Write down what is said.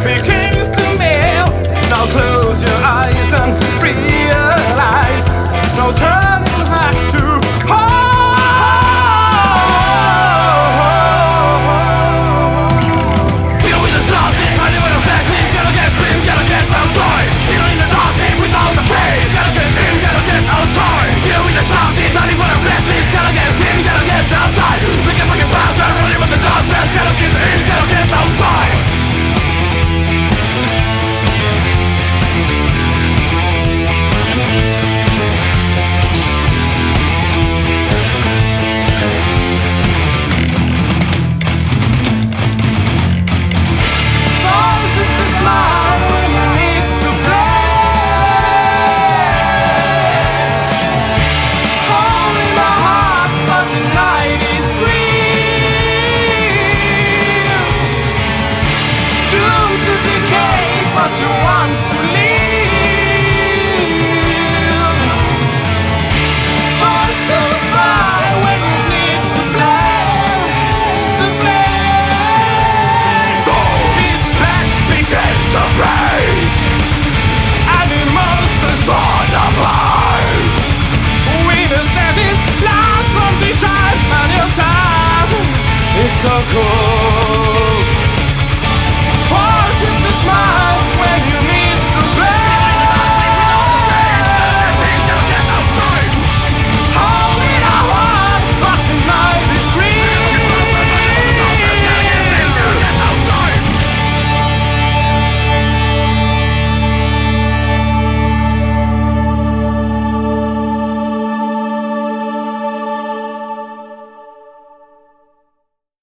begins to melt. Now close your eyes and realize no turning back to home. You in the south, it's kind of a flag. Gotta get in, gotta get outside. You in the north, without the pain. Gotta get in, gotta get outside. You in the south, it's kind of a flag. Gotta get in, gotta get outside. We can fucking pass that running with the dog says. Gotta get in, gotta get outside. You want to live. Forced to smile when you need to play. This flesh begins to break. Animals are torn apart. Witnesses lost from the time, and your time is so cold.